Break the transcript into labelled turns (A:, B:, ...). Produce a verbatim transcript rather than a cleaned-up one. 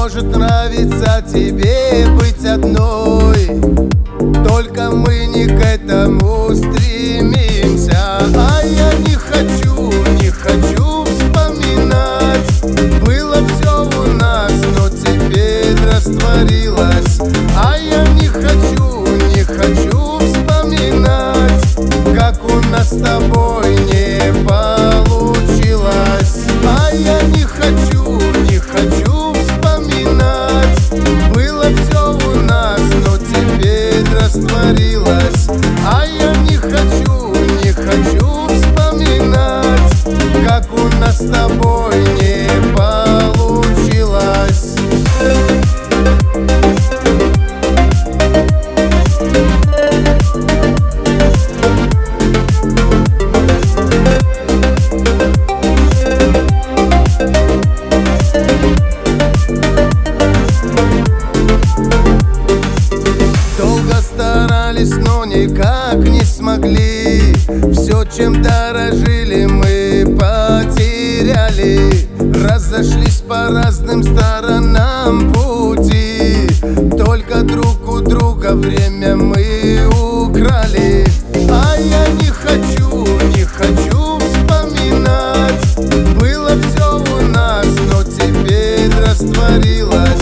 A: Может нравиться тебе быть одной, только мы не к этому стремимся. А я не хочу, не хочу вспоминать. Было все у нас, но теперь растворилось. А я не хочу, не хочу вспоминать, как у нас с тобой не получилось. А я не хочу, не хочу вспоминать. Было все у нас, но теперь растворилось. А я не хочу, не хочу вспоминать, как у нас с тобой не получилось. Но никак не смогли. Все, чем дорожили, мы потеряли. Разошлись по разным сторонам пути. Только друг у друга время мы украли. А я не хочу, не хочу вспоминать. Было все у нас, но теперь растворилось.